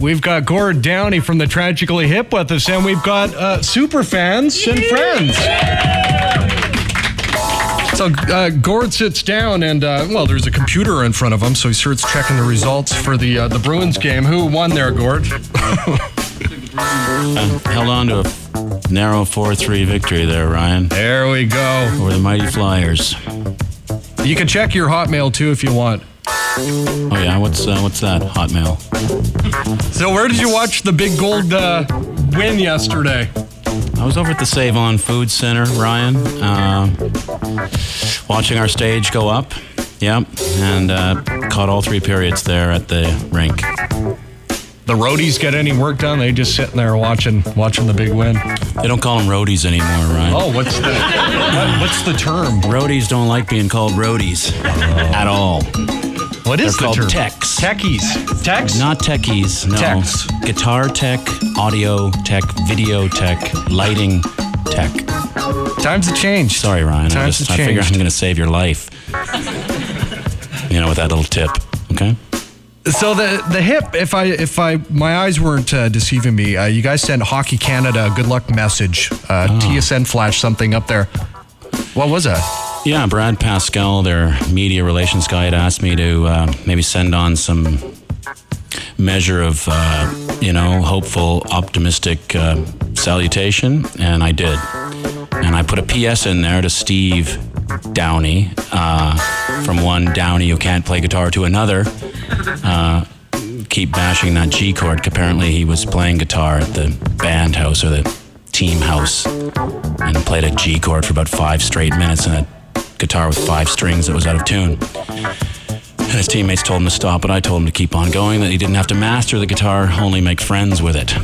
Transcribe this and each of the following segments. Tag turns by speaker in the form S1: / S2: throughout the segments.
S1: we've got Gord Downie from the Tragically Hip with us, and we've got super fans and friends. So Gord sits down and, there's a computer in front of him, so he starts checking the results for the Bruins game. Who won there, Gord?
S2: Held on to a narrow 4-3 victory there, Ryan.
S1: There we go.
S2: Over the Mighty Flyers.
S1: You can check your Hotmail, too, if you want.
S2: Oh, yeah? What's that, Hotmail?
S1: So where did you watch the big gold win yesterday?
S2: I was over at the Save On Food Center, Ryan, watching our stage go up. Yep, and caught all 3 periods there at the rink.
S1: The roadies get any work done? They just sitting there watching the big win.
S2: They don't call them roadies anymore, Ryan.
S1: Oh, what's the term?
S2: Roadies don't like being called roadies at all.
S1: What is
S2: They're
S1: the
S2: called
S1: term?
S2: techs.
S1: Techies. Techs?
S2: Not techies, no.
S1: Techs.
S2: Guitar tech, audio tech, video tech, lighting tech.
S1: Times have changed.
S2: Sorry, Ryan. I figure I'm going to save your life. With that little tip, okay?
S1: So the hip, if my eyes weren't deceiving me, you guys sent Hockey Canada a good luck message. TSN flashed something up there. What was that?
S2: Yeah, Brad Pascal, their media relations guy, had asked me to maybe send on some measure of, hopeful, optimistic salutation, and I did. And I put a PS in there to Steve Downie, from one Downie who can't play guitar to another. Keep bashing that G chord. Apparently he was playing guitar at the band house or the team house and played a G chord for about 5 straight minutes in a guitar with 5 strings that was out of tune. And his teammates told him to stop, but I told him to keep on going, that he didn't have to master the guitar, only make friends with it.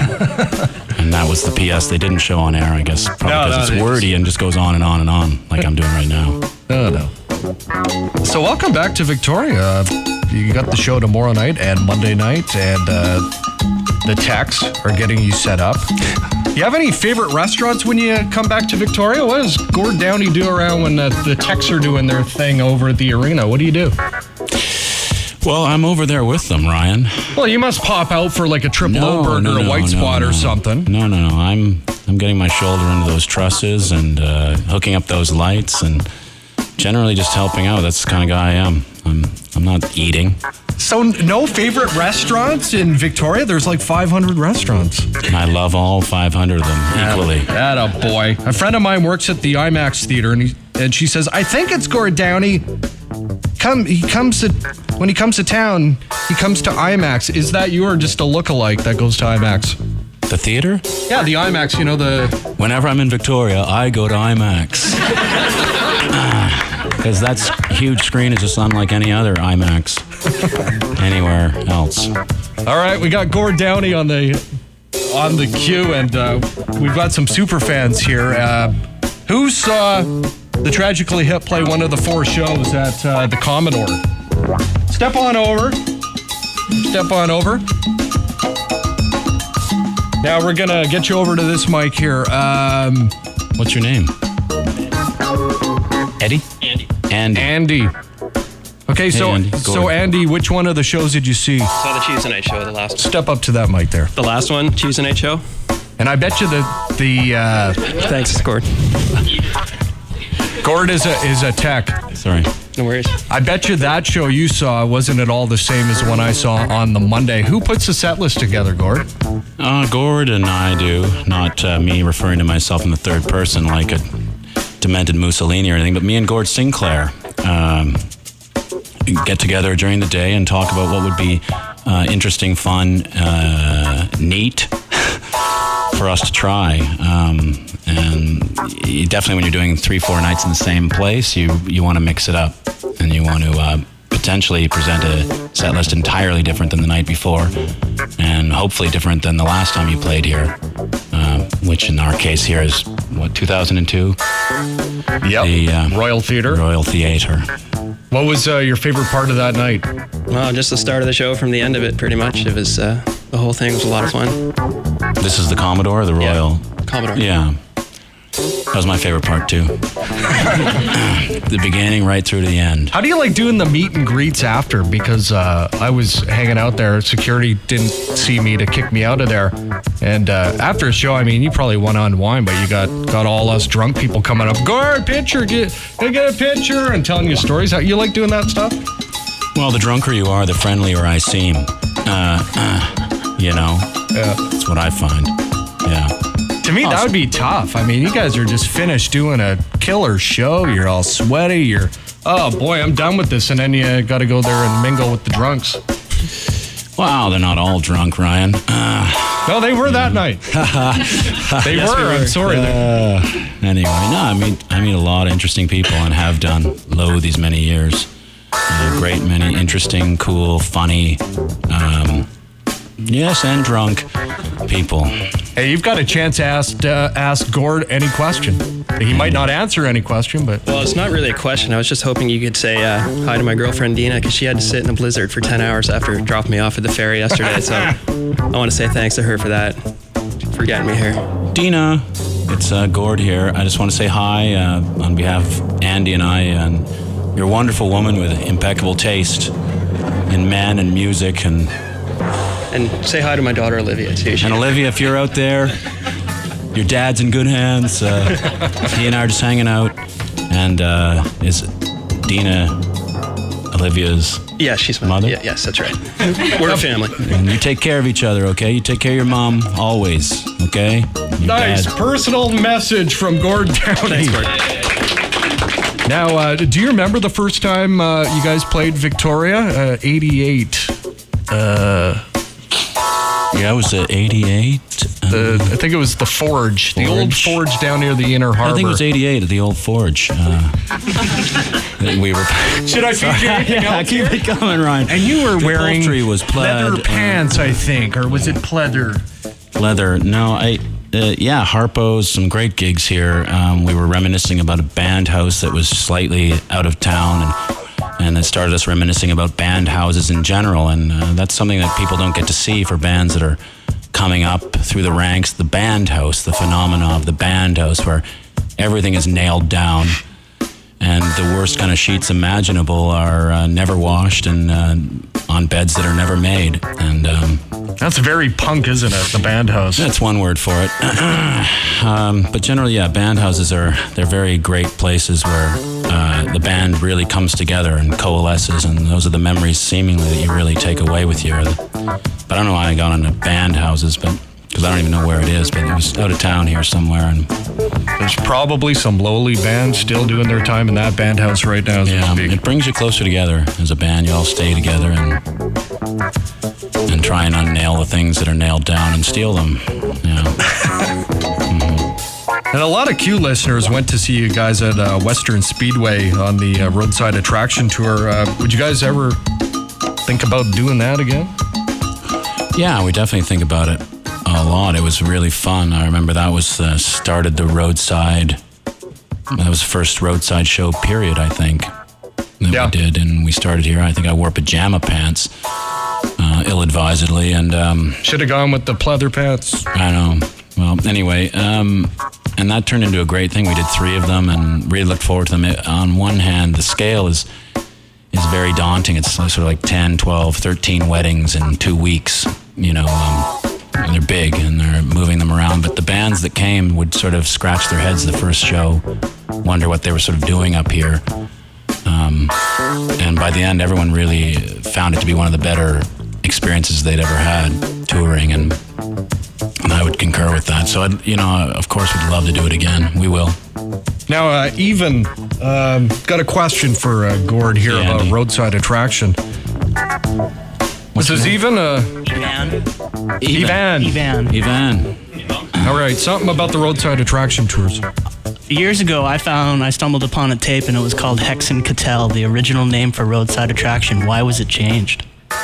S2: And that was the PS they didn't show on air, I guess, probably because it's wordy and just goes on and on and on, like I'm doing right now.
S1: No. So welcome back to Victoria. You got the show tomorrow night and Monday night, and the techs are getting you set up. You have any favorite restaurants when you come back to Victoria? What does Gord Downie do around when the techs are doing their thing over at the arena? What do you do?
S2: Well, I'm over there with them, Ryan.
S1: Well, you must pop out for like a triple O burger, a white spot or something.
S2: No. I'm getting my shoulder into those trusses and hooking up those lights and generally just helping out. That's the kind of guy I am. I'm not eating.
S1: So no favorite restaurants in Victoria? There's like 500 restaurants.
S2: And I love all 500 of them equally.
S1: Attaboy. A friend of mine works at the IMAX theater, and she says, I think it's Gord Downie. When he comes to town, he comes to IMAX. Is that you or just a lookalike that goes to IMAX?
S2: The theater?
S1: Yeah, the IMAX,
S2: Whenever I'm in Victoria, I go to IMAX. Because that huge screen is just unlike any other IMAX anywhere else.
S1: All right, we got Gord Downie on the queue, and we've got some super fans here. Who saw the Tragically Hip play one of the 4 shows at the Commodore? Step on over. Now we're gonna get you over to this mic here.
S2: What's your name? Eddie?
S1: Andy. Okay, so Andy, which one of the shows did you see?
S3: Saw the Tuesday night show, the last one.
S1: Step up to that mic there.
S3: The last one, Tuesday night show.
S1: And I bet you
S3: Thanks, Gord.
S1: Gord is a tech.
S2: Sorry.
S3: No worries.
S1: I bet you that show you saw wasn't at all the same as the one I saw on the Monday. Who puts the set list together, Gord?
S2: Gord and I do. Not me referring to myself in the third person like a demented Mussolini or anything, but me and Gord Sinclair get together during the day and talk about what would be interesting, fun, neat for us to try. And definitely when you're doing 3-4 nights in the same place, you want to mix it up and you want to potentially present a set list entirely different than the night before and hopefully different than the last time you played here, which in our case here is, 2002?
S1: Yep, the Royal Theatre.
S2: Royal Theatre.
S1: What was your favorite part of that night?
S3: Well, just the start of the show from the end of it, pretty much. It was, the whole thing was a lot of fun.
S2: This is the Commodore, the Royal?
S3: Yeah, Commodore.
S2: Yeah. That was my favorite part too. The beginning right through to the end.
S1: How do you like doing the meet and greets after? Because I was hanging out there. Security didn't see me to kick me out of there. And after a show, I mean, you probably went on wine, but you got all us drunk people coming up. Gord, picture, get a picture, and telling you stories. How you like doing that stuff?
S2: Well, the drunker you are, the friendlier I seem. You know?
S1: Yeah.
S2: That's what I find. Yeah.
S1: To me, that would be tough. I mean, you guys are just finished doing a killer show. You're all sweaty. Oh boy, I'm done with this. And then you got to go there and mingle with the drunks.
S2: Wow, they're not all drunk, Ryan.
S1: No, they were that night. They were. I'm sorry.
S2: Anyway, no, I meet a lot of interesting people and have done these many years. Great many interesting, cool, funny, yes, and drunk people.
S1: Hey, you've got a chance to ask Gord any question. He might not answer any question, but...
S3: Well, it's not really a question. I was just hoping you could say hi to my girlfriend, Dina, because she had to sit in a blizzard for 10 hours after dropping me off at the ferry yesterday. So I want to say thanks to her for that, for getting me here.
S2: Dina, it's Gord here. I just want to say hi on behalf of Andy and I. And you're a wonderful woman with impeccable taste in men and music. And
S3: say hi to my daughter, Olivia, too.
S2: And Olivia, if you're out there, your dad's in good hands. He and I are just hanging out. And is Dina Olivia's
S3: she's my
S2: mother?
S3: Yeah, yes, that's right. We're a family.
S2: And you take care of each other, okay? You take care of your mom always, okay? Your
S1: nice
S2: dad.
S1: Personal message from Gord Downey.
S3: Thanks, Gord.
S1: Now, do you remember the first time you guys played Victoria? 88.
S2: Yeah, it was 88.
S1: I think it was the Forge, the old Forge down near the Inner Harbor.
S2: I think it was 88 at the old Forge. We were.
S1: Should I feed you anything else
S2: keep it coming, Ryan.
S1: And you were wearing
S2: was plaid,
S1: leather pants, I think, or was it pleather?
S2: Leather. No, Harpo's, some great gigs here. We were reminiscing about a band house that was slightly out of town, and it started us reminiscing about band houses in general, and that's something that people don't get to see for bands that are coming up through the ranks. The band house, the phenomena of the band house, where everything is nailed down, and the worst kind of sheets imaginable are never washed and on beds that are never made. And
S1: that's very punk, isn't it? The band house.
S2: That's one word for it. But generally, band houses they're very great places where the band really comes together and coalesces, and those are the memories seemingly that you really take away with you. But I don't know why I got into band houses, because I don't even know where it is, but it was out of town here somewhere. And
S1: there's probably some lowly bands still doing their time in that band house right now as we speak.
S2: It brings you closer together as a band. You all stay together and try and unnail the things that are nailed down and steal them. Yeah.
S1: And a lot of Q listeners went to see you guys at Western Speedway on the Roadside Attraction Tour. Would you guys ever think about doing that again?
S2: Yeah, we definitely think about it a lot. It was really fun. I remember that was started the Roadside. That was the first Roadside show, period, I think, that we did. And we started here. I think I wore pajama pants, ill-advisedly. And
S1: should have gone with the pleather pants.
S2: I know. Well, anyway, and that turned into a great thing. We did 3 of them and really looked forward to them. On one hand, the scale is very daunting. It's sort of like 10, 12, 13 weddings in 2 weeks, and they're big and they're moving them around. But the bands that came would sort of scratch their heads the first show, wonder what they were sort of doing up here. And by the end, everyone really found it to be one of the better experiences they'd ever had touring, and I would concur with that. So, of course, we'd love to do it again. We will.
S1: Now, Evan, got a question for Gord here about Roadside Attraction. This is Evan? Evan. All right, something about the Roadside Attraction tours.
S4: Years ago, I stumbled upon a tape, and it was called Hex and Cattell, the original name for Roadside Attraction. Why was it changed?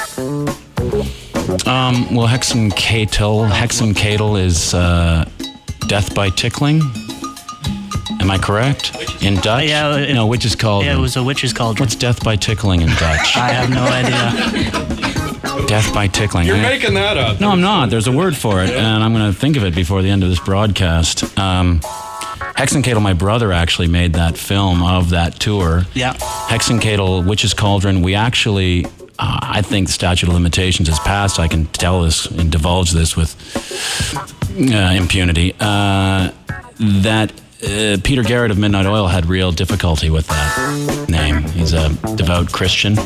S2: Well, Hex and Cattell is death by tickling. Am I correct? In Dutch? No, witch's cauldron.
S4: Yeah, it was a witch's cauldron.
S2: What's death by tickling in Dutch?
S4: I have no idea.
S2: Death by tickling.
S1: You're making that up.
S2: No, I'm not. There's a word for it, and I'm going to think of it before the end of this broadcast. Hexenkadel, my brother actually made that film of that tour.
S4: Yeah.
S2: Hexenkadel, Witch's Cauldron, we actually, I think the statute of limitations has passed. I can tell this and divulge this with impunity. That Peter Garrett of Midnight Oil had real difficulty with that name. He's a devout Christian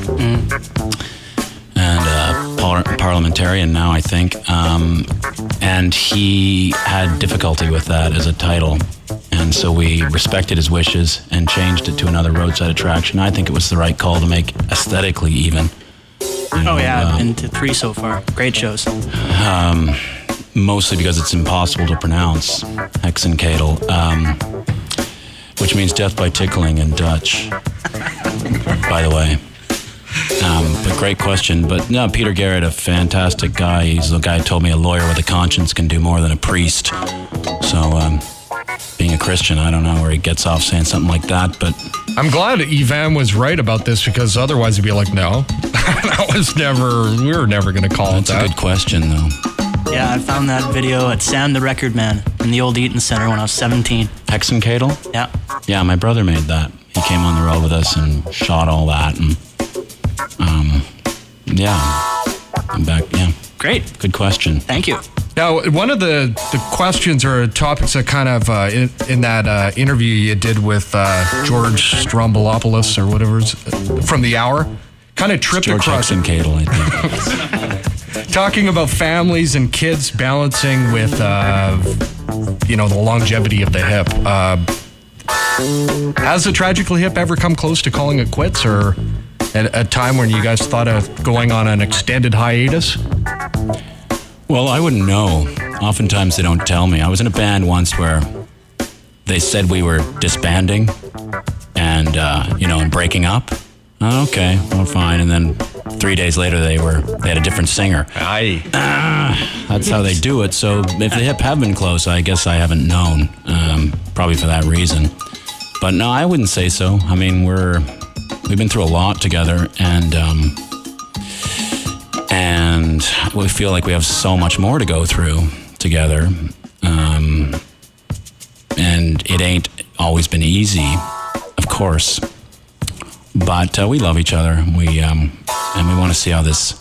S2: and a parliamentarian now, I think. And he had difficulty with that as a title. And so we respected his wishes and changed it to another roadside attraction. I think it was the right call to make aesthetically even.
S4: Oh yeah, I've been to 3 so far. Great shows.
S2: Mostly because it's impossible to pronounce, Hexenkadel, which means death by tickling in Dutch, by the way. But great question. But no, Peter Garrett, a fantastic guy. He's the guy who told me a lawyer with a conscience can do more than a priest. So, being a Christian, I don't know where he gets off saying something like that, but...
S1: I'm glad Ivan was right about this, because otherwise he'd be like, no, we were never going to call it that.
S2: That's a good question, though.
S4: Yeah, I found that video at Sam the Record Man in the old Eaton Center when I was 17.
S2: Hexenkadel?
S4: Yeah.
S2: Yeah, my brother made that. He came on the road with us and shot all that, and yeah, I'm back. Yeah,
S4: great.
S2: Good question.
S4: Thank you.
S1: Now, one of the questions or topics that kind of in that interview you did with George Stroumboulopoulos or whatever from The Hour, kind of tripped
S2: George
S1: across.
S2: Hexenkadel, I think.
S1: Talking about families and kids balancing with, the longevity of the hip. Has the Tragically Hip ever come close to calling it quits, or at a time when you guys thought of going on an extended hiatus?
S2: Well, I wouldn't know. Oftentimes they don't tell me. I was in a band once where they said we were disbanding and, and breaking up. Oh, okay, well, fine. And then 3 days later, they had a different singer.
S1: Aye.
S2: That's how they do it. So if the hip have been close, I guess I haven't known, probably for that reason. But no, I wouldn't say so. I mean, we've been through a lot together, and we feel like we have so much more to go through together. And it ain't always been easy, of course. But we love each other. And we want to see how this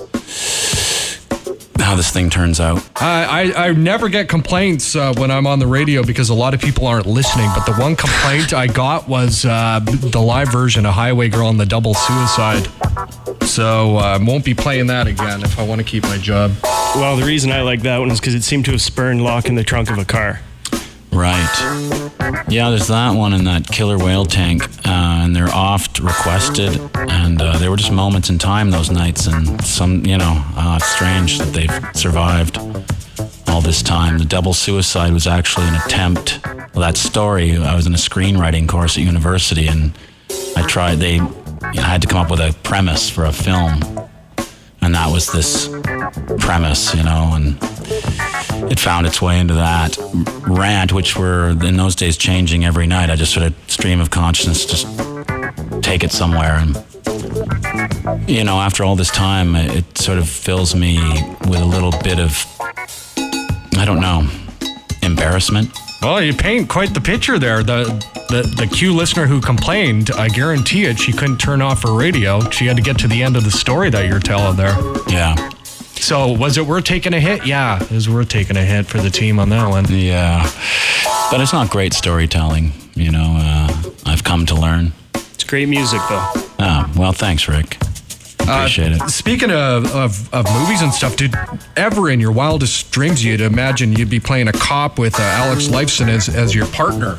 S2: thing turns out.
S1: I never get complaints when I'm on the radio because a lot of people aren't listening. But the one complaint I got was the live version of Highway Girl and the Double Suicide. So I won't be playing that again if I want to keep my job.
S5: Well, the reason I like that one is because it seemed to have spurned Lock in the Trunk of a Car.
S2: Right. Yeah, there's that one and that Killer Whale Tank, and they're oft requested, and there were just moments in time those nights, and some, it's strange that they've survived all this time. The Double Suicide was actually an attempt, that story, I was in a screenwriting course at university, and I had to come up with a premise for a film, and that was this premise, and it found its way into that rant, which were in those days changing every night. I just sort of stream of consciousness, just take it somewhere. And, after all this time, it sort of fills me with a little bit of, I don't know, embarrassment.
S1: Well, you paint quite the picture there. The Q listener who complained, I guarantee it, she couldn't turn off her radio. She had to get to the end of the story that you're telling there.
S2: Yeah.
S1: So was it worth taking a hit? Yeah, it was worth taking a hit for the team on that one.
S2: Yeah. But it's not great storytelling, I've come to learn.
S5: It's great music, though.
S2: Well, thanks, Rick. Appreciate it.
S1: Speaking of movies and stuff, did ever in your wildest dreams you'd imagine you'd be playing a cop with Alex Lifeson as your partner?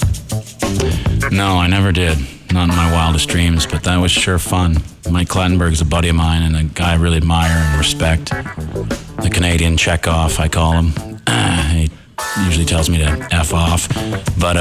S2: No, I never did. Not in my wildest dreams, but that was sure fun. Mike Clattenburg's a buddy of mine and a guy I really admire and respect. The Canadian Chekhov, I call him. He usually tells me to F off. But,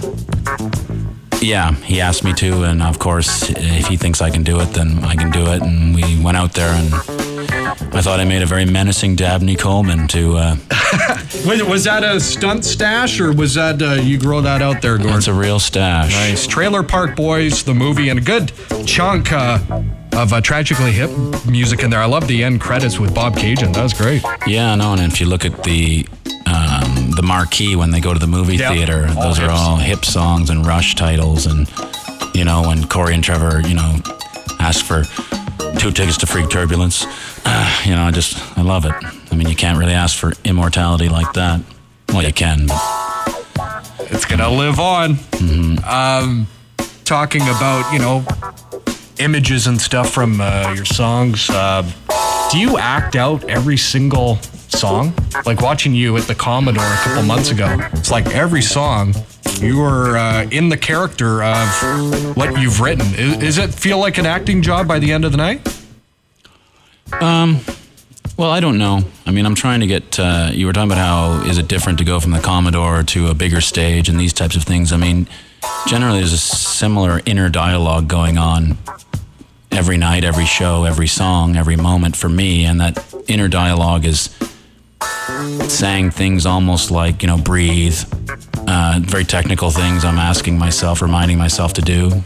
S2: yeah, he asked me to, and of course, if he thinks I can do it, then I can do it. And we went out there, and I thought I made a very menacing Dabney Coleman to...
S1: Was that a stunt stash, or was that you grow that out there, Gordon?
S2: It's a real stash.
S1: Nice. Trailer Park Boys, the movie, and a good chunk of Tragically Hip music in there. I love the end credits with Bob Cajun. That was great.
S2: Yeah, no, and if you look at the the marquee when they go to the movie theater. Those are all hip songs and Rush titles. And, you know, when Corey and Trevor, you know, ask for 2 tickets to Freak Turbulence, you know, I love it. I mean, you can't really ask for immortality like that. Well, you can, but
S1: it's gonna live on. Talking about, you know, images and stuff from your songs. Do you act out every single song? Like watching you at the Commodore a couple months ago, it's like every song you were in the character of what you've written. Is it feel like an acting job by the end of the night?
S2: Well, I don't know. I mean, I'm trying to get, you were talking about how is it different to go from the Commodore to a bigger stage and these types of things. I mean, generally there's a similar inner dialogue going on every night, every show, every song, every moment for me. And that inner dialogue is saying things almost like, you know, breathe, very technical things I'm asking myself, reminding myself to do.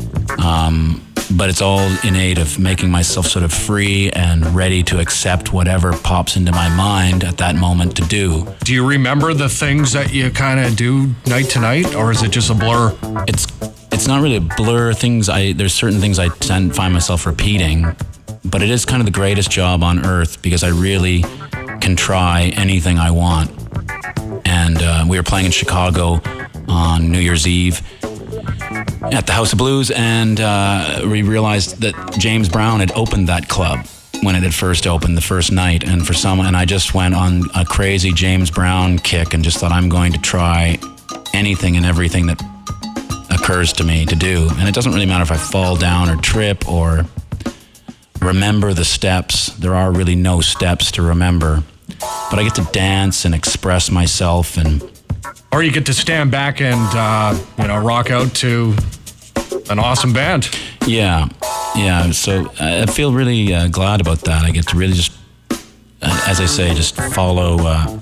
S2: But it's all innate of making myself sort of free and ready to accept whatever pops into my mind at that moment to do.
S1: Do you remember the things that you kind of do night to night, or is it just a blur?
S2: It's not really a blur. There's certain things I tend to find myself repeating, but it is kind of the greatest job on earth because I really can try anything I want. And we were playing in Chicago on New Year's Eve at the House of Blues, and we realized that James Brown had opened that club when it had first opened the first night, and I just went on a crazy James Brown kick and just thought I'm going to try anything and everything that occurs to me to do. And it doesn't really matter if I fall down or trip or remember the steps. There are really no steps to remember, but I get to dance and express myself, and
S1: or you get to stand back and rock out to an awesome band.
S2: Yeah. So I feel really glad about that. I get to really just, as I say, just follow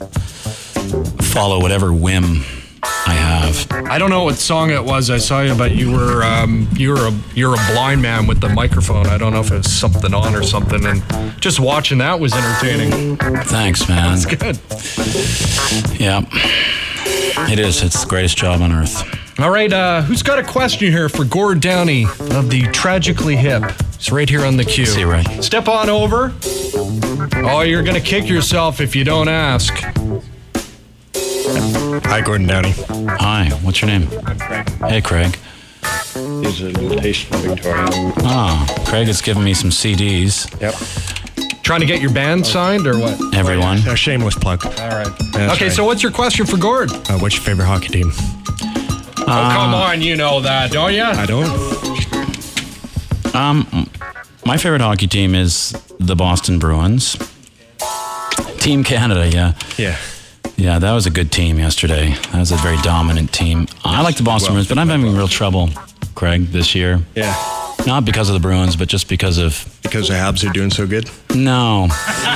S2: whatever whim I have.
S1: I don't know what song it was I saw you, but you're a blind man with the microphone. I don't know if it was Something On or something, and just watching that was entertaining.
S2: Thanks, man.
S1: That's good.
S2: Yeah. It is. It's the greatest job on earth.
S1: All right, who's got a question here for Gord Downey of the Tragically Hip? It's right here on the queue.
S2: See you, Ray.
S1: Step on over. Oh, you're going to kick yourself if you don't ask.
S6: Hi, Gordon Downey.
S2: Hi, what's your name?
S6: I'm Craig.
S2: Hey, Craig.
S6: He's a little taste from Victoria.
S2: Oh, Craig has given me some CDs.
S6: Yep.
S1: Trying to get your band signed or what?
S2: Everyone.
S6: A shameless plug.
S1: All right.
S6: That's
S1: Okay,
S6: right.
S1: so what's your question for Gord?
S6: What's your favorite hockey team?
S1: Oh, come on, you know that, don't you?
S6: I don't.
S2: My favorite hockey team is the Boston Bruins. Team Canada, yeah.
S6: Yeah.
S2: Yeah, that was a good team yesterday. That was a very dominant team. I like the Boston Bruins, but I'm having real trouble, Craig, this year.
S6: Yeah.
S2: Not because of the Bruins, but just because of...
S6: Because the Habs are doing so good?
S2: No,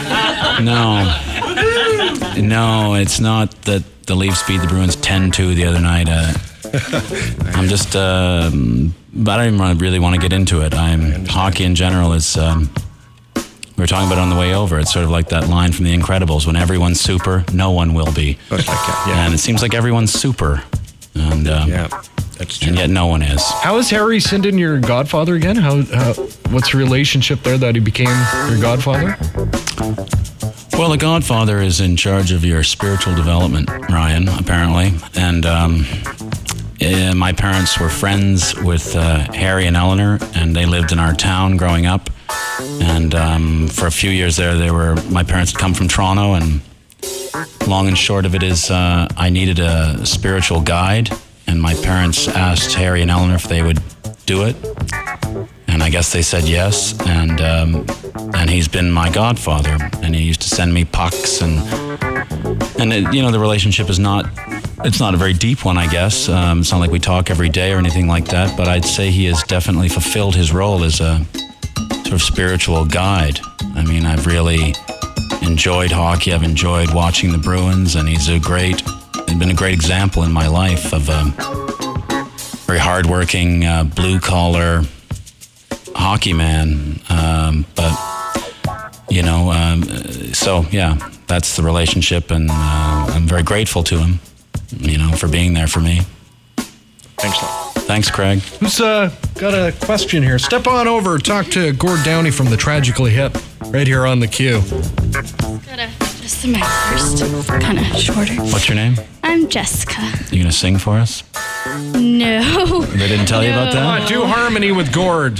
S2: it's not that the Leafs beat the Bruins 10-2 the other night. I'm just, but I don't even really want to get into it. Hockey in general is, we were talking about it on the way over. It's sort of like that line from The Incredibles, when everyone's super, no one will be.
S6: Oh, it's like that, yeah.
S2: And it seems like everyone's super. And,
S6: Yeah, that's true.
S2: and yet no one is.
S1: How is Harry Sinden your godfather again? What's the relationship there that he became your godfather?
S2: Well, the Godfather is in charge of your spiritual development, Ryan, apparently. And my parents were friends with Harry and Eleanor, and they lived in our town growing up. And for a few years there, my parents had come from Toronto, and long and short of it is I needed a spiritual guide, and my parents asked Harry and Eleanor if they would do it. And I guess they said yes, and he's been my godfather. And he used to send me pucks, and the relationship is not a very deep one, I guess. It's not like we talk every day or anything like that, but I'd say he has definitely fulfilled his role as a sort of spiritual guide. I mean, I've really enjoyed hockey. I've enjoyed watching the Bruins, and he's been a great example in my life of a very hardworking, blue-collar hockey man. But you know, so yeah, that's the relationship, and I'm very grateful to him, you know, for being there for me.
S6: Thanks a lot.
S2: Thanks, Craig.
S1: Who's got a question here? Step on over, talk to Gord Downey from the Tragically Hip, right here on the queue.
S7: Gotta adjust the mic first. Kind of shorter.
S2: What's your name?
S7: I'm Jessica.
S2: You gonna sing for us?
S7: No.
S2: They didn't tell you about
S1: Come
S2: that?
S1: on, do harmony with Gord.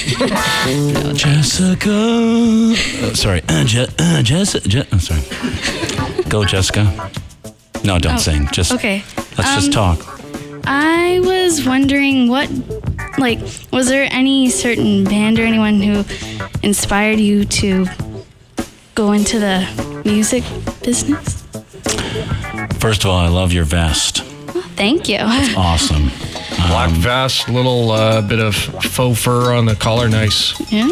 S2: Jessica. Sorry. I'm sorry. Go, Jessica. No, don't sing. Just
S7: Okay.
S2: let's just talk.
S7: I was wondering was there any certain band or anyone who inspired you to go into the music business?
S2: First of all, I love your vest.
S7: Thank you.
S2: Awesome.
S1: Black vest, little bit of faux fur on the collar, nice.
S7: Yeah.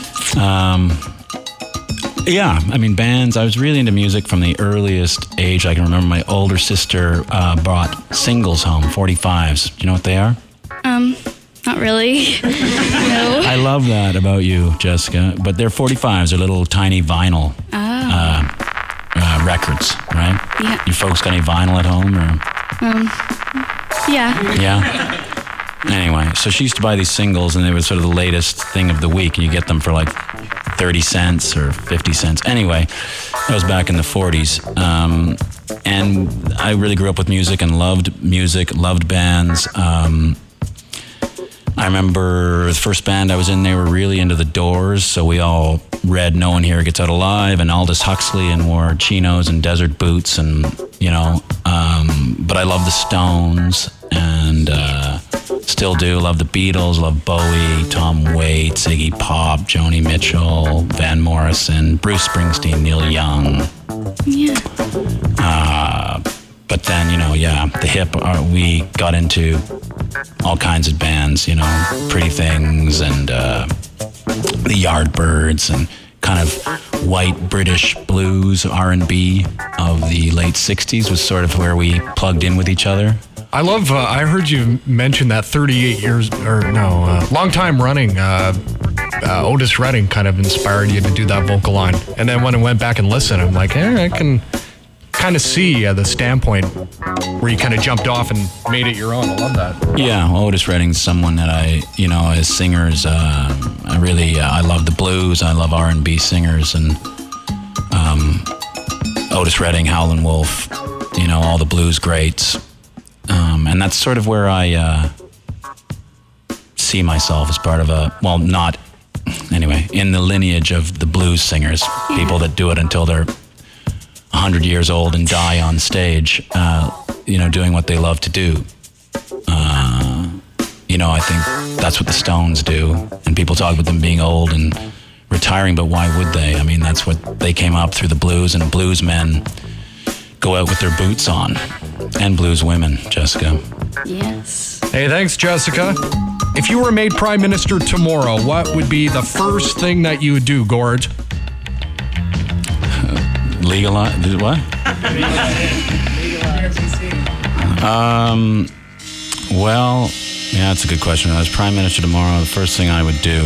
S2: Yeah, I mean, bands. I was really into music from the earliest age. I can remember my older sister brought singles home, 45s. Do you know what they are?
S7: Not really. No.
S2: I love that about you, Jessica. But they're 45s. They're little tiny vinyl records, right?
S7: Yeah.
S2: You folks got any vinyl at home? Or?
S7: Yeah.
S2: Yeah. Anyway, so she used to buy these singles, and they were sort of the latest thing of the week, and you get them for like 30 cents or 50 cents. Anyway, that was back in the 40s. And I really grew up with music and loved music, loved bands. I remember the first band I was in, they were really into the Doors, so we all read No One Here Gets Out Alive and Aldous Huxley and wore chinos and desert boots, and, you know, but I love the Stones, and still do. Love the Beatles, love Bowie, Tom Waits, Iggy Pop, Joni Mitchell, Van Morrison, Bruce Springsteen, Neil Young.
S7: Yeah.
S2: But then, you know, yeah, the hip, we got into all kinds of bands, you know, Pretty Things and the Yardbirds and kind of white British blues, R&B of the late 60s was sort of where we plugged in with each other.
S1: I love, I heard you mention that 38 years, long time running, Otis Redding kind of inspired you to do that vocal line. And then when I went back and listened, I'm like, I can kind of see the standpoint where you kind of jumped off and made it your own. I love that.
S2: Yeah, Otis Redding's someone that I, you know, as singers, I really, I love the blues, I love R&B singers, and Otis Redding, Howlin' Wolf, you know, all the blues greats. And that's sort of where I see myself as part of in the lineage of the blues singers, people that do it until they're 100 years old and die on stage, you know, doing what they love to do. You know, I think that's what the Stones do. And people talk about them being old and retiring, but why would they? I mean, that's what they came up through the blues, and blues men go out with their boots on. And blues women, Jessica.
S7: Yes.
S1: Hey, thanks, Jessica. If you were made Prime Minister tomorrow, what would be the first thing that you would do, Gord?
S2: Legalize what? Well, yeah, that's a good question. If I was Prime Minister tomorrow, the first thing I would do,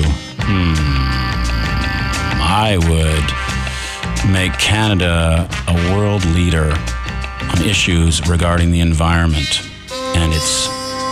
S2: I would make Canada a world leader on issues regarding the environment and its,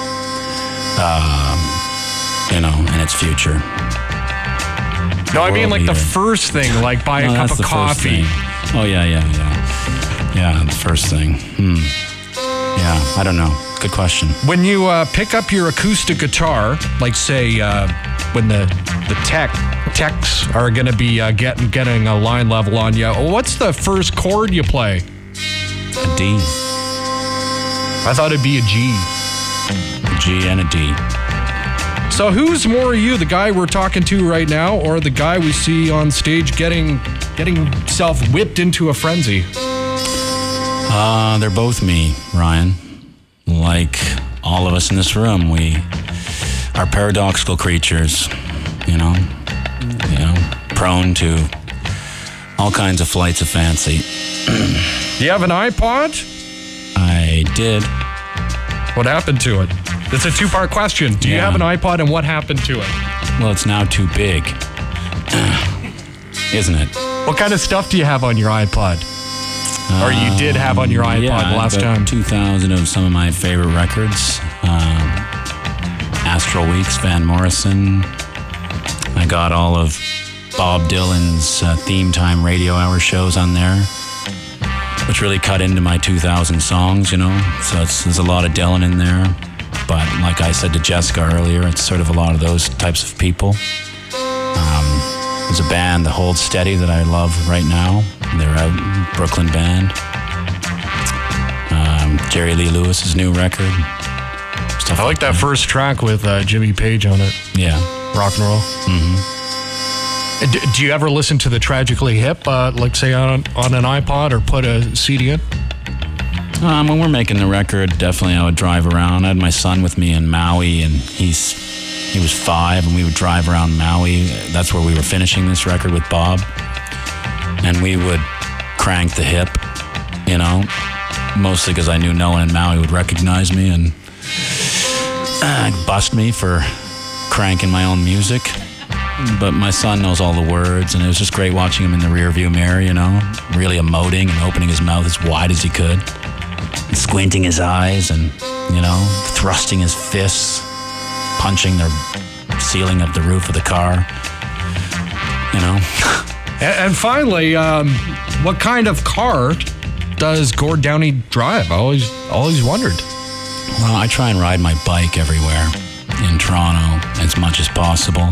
S2: you know, and its future.
S1: No, I mean
S2: World
S1: like
S2: leader.
S1: the first thing, like buy a cup
S2: that's
S1: of
S2: the first
S1: coffee.
S2: thing. Oh, yeah. Yeah, the first thing. Yeah, I don't know. Good question.
S1: When you pick up your acoustic guitar, like say when the techs are going to be getting a line level on you, what's the first chord you play?
S2: A D.
S1: I thought it'd be a G.
S2: A G and a D.
S1: So who's more you, the guy we're talking to right now, or the guy we see on stage getting himself whipped into a frenzy?
S2: They're both me, Ryan. Like all of us in this room, we are paradoxical creatures, you know, prone to all kinds of flights of fancy.
S1: Do you have an iPod?
S2: I did.
S1: What happened to it? It's a two-part question. Do you
S2: Yeah.
S1: have an iPod, and what happened to it?
S2: Well, it's now too big, isn't it?
S1: What kind of stuff do you have on your iPod? Or you did have on your iPod last time?
S2: 2,000 of some of my favorite records. Astral Weeks, Van Morrison. I got all of Bob Dylan's theme time radio hour shows on there, which really cut into my 2,000 songs, you know. So there's a lot of Dylan in there. But like I said to Jessica earlier, it's sort of a lot of those types of people. There's a band, The Hold Steady, that I love right now. They're a Brooklyn band. Jerry Lee Lewis's new record. Stuff
S1: I like that first track with Jimmy Page on it.
S2: Yeah.
S1: Rock and roll. Mm-hmm. Do you ever listen to the Tragically Hip, like say on an iPod, or put a CD in?
S2: When we're making the record, definitely I would drive around. I had my son with me in Maui, and he was 5, and we would drive around Maui. That's where we were finishing this record with Bob. And we would crank the hip, you know, mostly because I knew no one in Maui would recognize me and bust me for cranking my own music. But my son knows all the words, and it was just great watching him in the rearview mirror, you know, really emoting and opening his mouth as wide as he could, and squinting his eyes, and, you know, thrusting his fists, punching the ceiling of the roof of the car, you know.
S1: And finally, what kind of car does Gord Downey drive? I always wondered.
S2: Well, I try and ride my bike everywhere in Toronto as much as possible.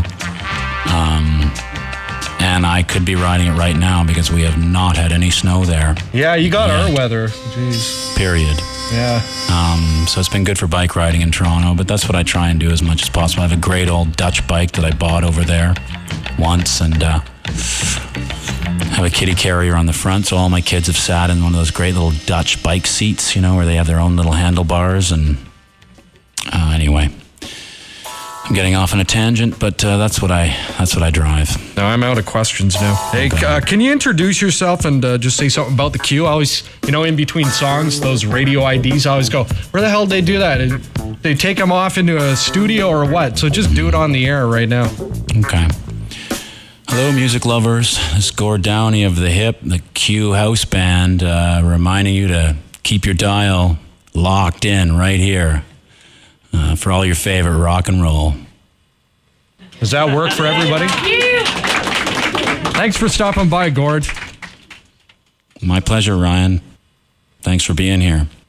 S2: And I could be riding it right now because we have not had any snow there.
S1: Yeah, you got our weather. Jeez.
S2: Period.
S1: Yeah.
S2: So it's been good for bike riding in Toronto, but that's what I try and do as much as possible. I have a great old Dutch bike that I bought over there once, and have a kiddie carrier on the front, so all my kids have sat in one of those great little Dutch bike seats, you know, where they have their own little handlebars. And anyway, I'm getting off on a tangent, but that's what I drive.
S1: No, I'm out of questions now. Hey, can you introduce yourself and just say something about the Q? I always, you know, in between songs, those radio IDs, I always go, where the hell did they do that? They take them off into a studio or what? So just do it on the air right now.
S2: Okay. Hello, music lovers. This is Gord Downey of The Hip, the Q House Band, reminding you to keep your dial locked in right here for all your favorite rock and roll.
S1: Does that work for everybody? Thanks for stopping by, Gord.
S2: My pleasure, Ryan. Thanks for being here.